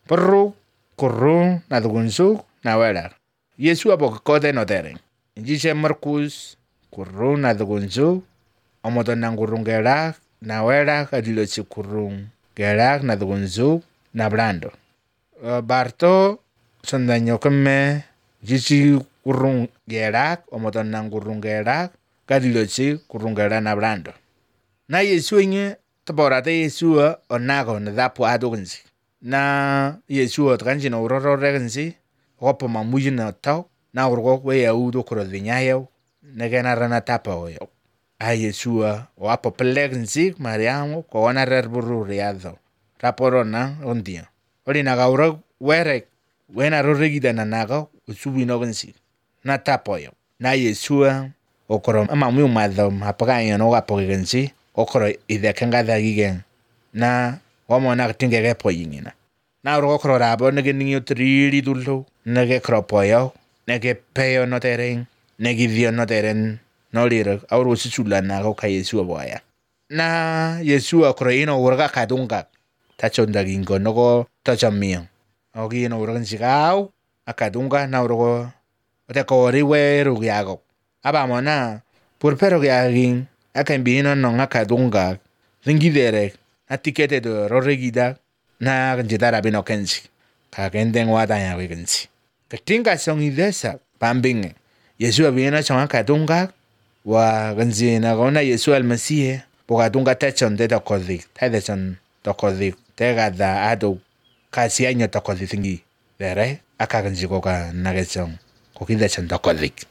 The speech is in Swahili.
Perru, kurru, na dugunsuk, na werak. Yesu apo kote no tereng. Injishe Markus, kurru na dugunsuk, omoton na ngurung gerak, na werak adilochi kurung gerak na dugunsuk, na brando. Barto, sondanyo keme, jichi kurung gerak, omoton na ngurung gerak, kadilochi kurung gerak na brando. Na Yesu inye, taborate Yesu onago na dapu adogensi. Na Yesu kanji na uroro regensi, gopo mamuji na tau, na urgo we ya udo kuro dinyayo, negena rana tapa oyo. Yesu wapo pelegensi, mariamo, ko wana rerburu riado. Raporona ondia. Ori naga uro werek, wena rorigida na nago, usubi nogensi. Na tapa oyo. Na Yesu okoro mamu madho, hapaga no wapogensi, okoro idekenga dagigen. Na wamona katingege po yingina. Na urgo kro rabo nege ningyo triri dullo, nege kropoyo, nege peyo no tereng, nege dio no teren, no liro, auro susula na go ka Yesu aboya. Na Yesu okro ino urga kadunga, tachonda gingo nogo tachamiyo. Ogi ino urgan sigao, akadunga na urgo, ote kori we rugiago. Aba mona, purpero giagin, akambino no akadunga, ringidere, atikete do roregida, na kanjitara bino kensi. Kakendeng wata ya wekensi. Katinga song idesa, pambinge. Yesu abina song akadunga, wa kanzi na gona Yesu almasihe, pokadunga techon de tokodik, tadeson tokodik, tegada ado, kasi anyo tokodik tingi. Dere, akakansi koka nagesong, kokidechon tokodik.